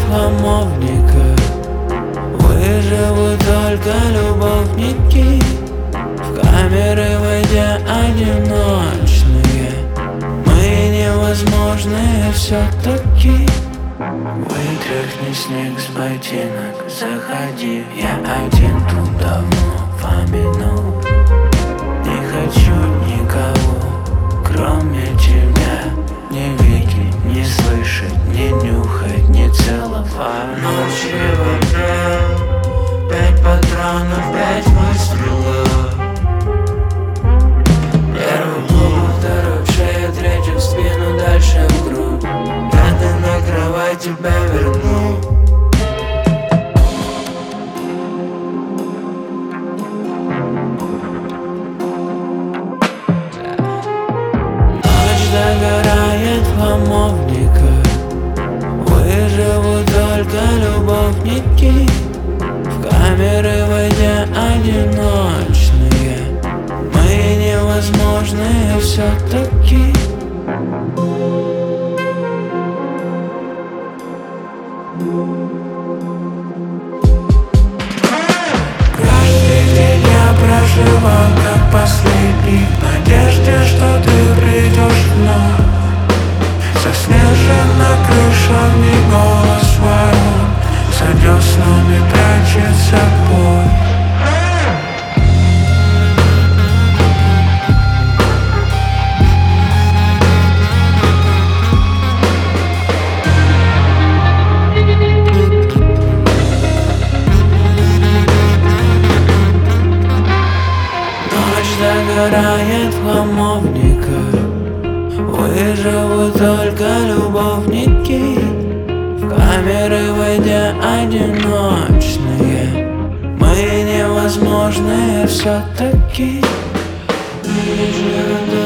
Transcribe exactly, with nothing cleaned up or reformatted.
хламовника. Выживут только любовники, в камеры войдя одиночные. Мы невозможные все-таки. Вытряхни снег с ботинок, заходи. Я один тут давно помянул. Не хочу никого, кроме тебя. Не видеть, не слышать, не нюхать, не целовать. Ночи в окне, пять патронов, пять выстрелов. Первый в голову, второй в шею, третий в спину, дальше в грудь. Пятый на кровать тебя верну. Ночь догорает в хламовниках. Выживут только любовники, в камеры войдя одиночные. Мы невозможные все-таки. Каждый день я проживал как последний, в надежде, что ты придешь вновь. Заснежена крыша, в ней голос ворон, за деснами прячется бой. Догорает в хламовниках. Выживут только любовники, в камеры войдя одиночные. Мы невозможные все-таки.